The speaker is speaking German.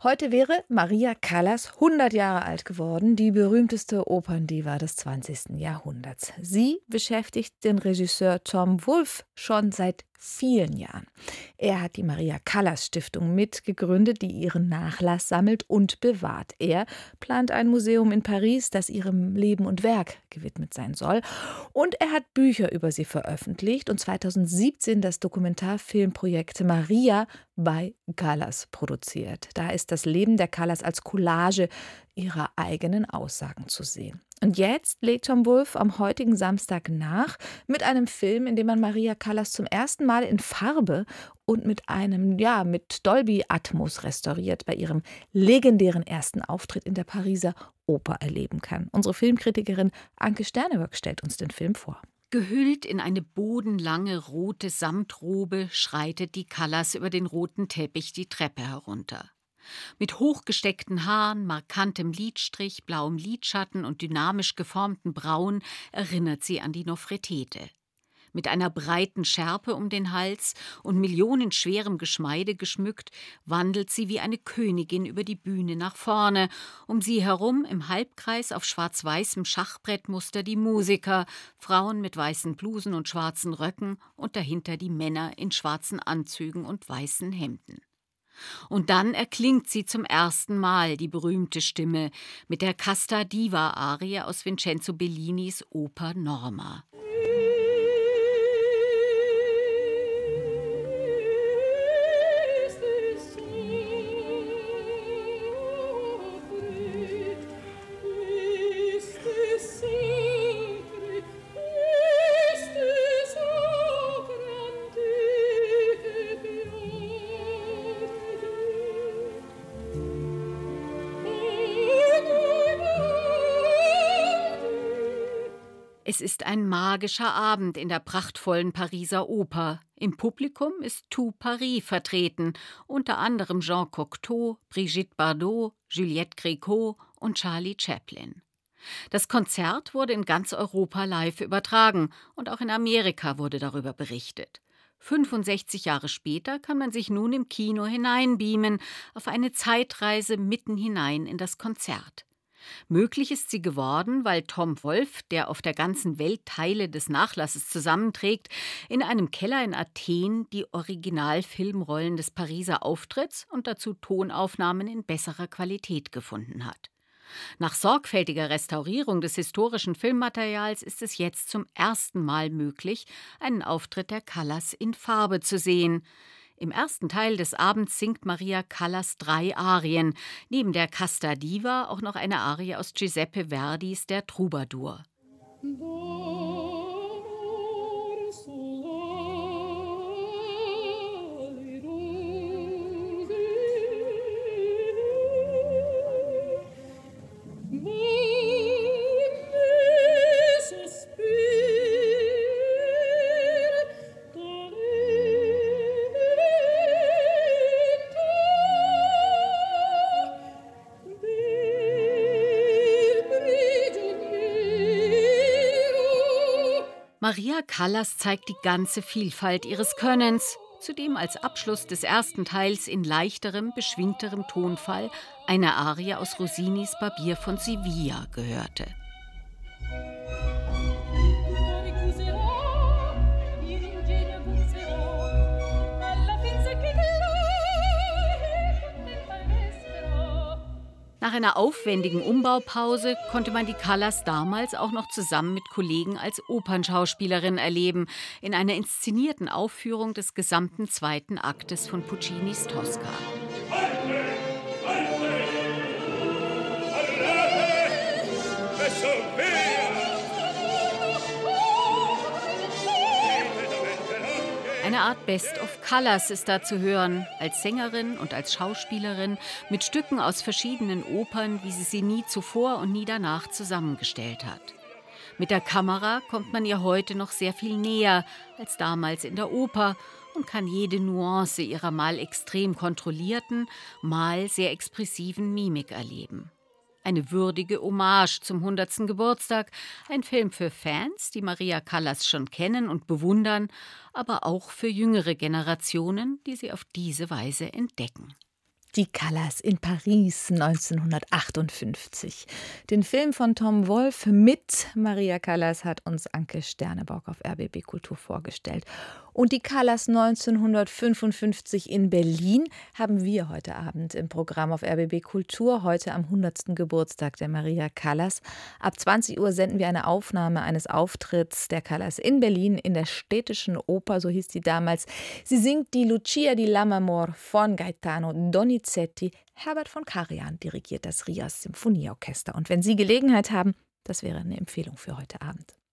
Heute wäre Maria Callas 100 Jahre alt geworden, die berühmteste Operndiva des 20. Jahrhunderts. Sie beschäftigt den Regisseur Tom Wolfe schon seit vielen Jahren. Er hat die Maria Callas Stiftung mitgegründet, die ihren Nachlass sammelt und bewahrt. Er plant ein Museum in Paris, das ihrem Leben und Werk gewidmet sein soll. Und er hat Bücher über sie veröffentlicht und 2017 das Dokumentarfilmprojekt Maria bei Callas produziert. Da ist das Leben der Callas als Collage ihrer eigenen Aussagen zu sehen. Und jetzt legt Tom Wolfe am heutigen Samstag nach mit einem Film, in dem man Maria Callas zum ersten Mal in Farbe und mit mit Dolby Atmos restauriert bei ihrem legendären ersten Auftritt in der Pariser Oper erleben kann. Unsere Filmkritikerin Anke Sterneberg stellt uns den Film vor. Gehüllt in eine bodenlange rote Samtrobe schreitet die Callas über den roten Teppich die Treppe herunter. Mit hochgesteckten Haaren, markantem Lidstrich, blauem Lidschatten und dynamisch geformten Brauen erinnert sie an die Nofretete. Mit einer breiten Schärpe um den Hals und millionenschwerem Geschmeide geschmückt, wandelt sie wie eine Königin über die Bühne nach vorne. Um sie herum im Halbkreis auf schwarz-weißem Schachbrettmuster die Musiker, Frauen mit weißen Blusen und schwarzen Röcken und dahinter die Männer in schwarzen Anzügen und weißen Hemden. Und dann erklingt sie zum ersten Mal, die berühmte Stimme, mit der Casta Diva-Arie aus Vincenzo Bellinis Oper Norma. Es ist ein magischer Abend in der prachtvollen Pariser Oper. Im Publikum ist Tout Paris vertreten, unter anderem Jean Cocteau, Brigitte Bardot, Juliette Gréco und Charlie Chaplin. Das Konzert wurde in ganz Europa live übertragen und auch in Amerika wurde darüber berichtet. 65 Jahre später kann man sich nun im Kino hineinbeamen, auf eine Zeitreise mitten hinein in das Konzert. Möglich ist sie geworden, weil Tom Wolfe, der auf der ganzen Welt Teile des Nachlasses zusammenträgt, in einem Keller in Athen die Originalfilmrollen des Pariser Auftritts und dazu Tonaufnahmen in besserer Qualität gefunden hat. Nach sorgfältiger Restaurierung des historischen Filmmaterials ist es jetzt zum ersten Mal möglich, einen Auftritt der Callas in Farbe zu sehen. Im ersten Teil des Abends singt Maria Callas 3 Arien, neben der Casta Diva auch noch eine Arie aus Giuseppe Verdis Der Troubadour. Maria Callas zeigt die ganze Vielfalt ihres Könnens, zudem als Abschluss des ersten Teils in leichterem, beschwingterem Tonfall eine Arie aus Rossinis Barbier von Sevilla gehörte. Nach einer aufwendigen Umbaupause konnte man die Callas damals auch noch zusammen mit Kollegen als Opernschauspielerin erleben, in einer inszenierten Aufführung des gesamten zweiten Aktes von Puccinis Tosca. Eine Art Best of Callas ist da zu hören, als Sängerin und als Schauspielerin mit Stücken aus verschiedenen Opern, wie sie nie zuvor und nie danach zusammengestellt hat. Mit der Kamera kommt man ihr heute noch sehr viel näher als damals in der Oper und kann jede Nuance ihrer mal extrem kontrollierten, mal sehr expressiven Mimik erleben. Eine würdige Hommage zum 100. Geburtstag, ein Film für Fans, die Maria Callas schon kennen und bewundern, aber auch für jüngere Generationen, die sie auf diese Weise entdecken. Die Callas in Paris 1958. Den Film von Tom Wolf mit Maria Callas hat uns Anke Sternebock auf RBB Kultur vorgestellt. Und die Callas 1955 in Berlin haben wir heute Abend im Programm auf RBB Kultur, heute am 100. Geburtstag der Maria Callas. Ab 20 Uhr senden wir eine Aufnahme eines Auftritts der Callas in Berlin in der Städtischen Oper, so hieß sie damals. Sie singt die Lucia di Lammermoor von Gaetano Donizetti. Herbert von Karajan dirigiert das Rias Symphonieorchester. Und wenn Sie Gelegenheit haben, das wäre eine Empfehlung für heute Abend.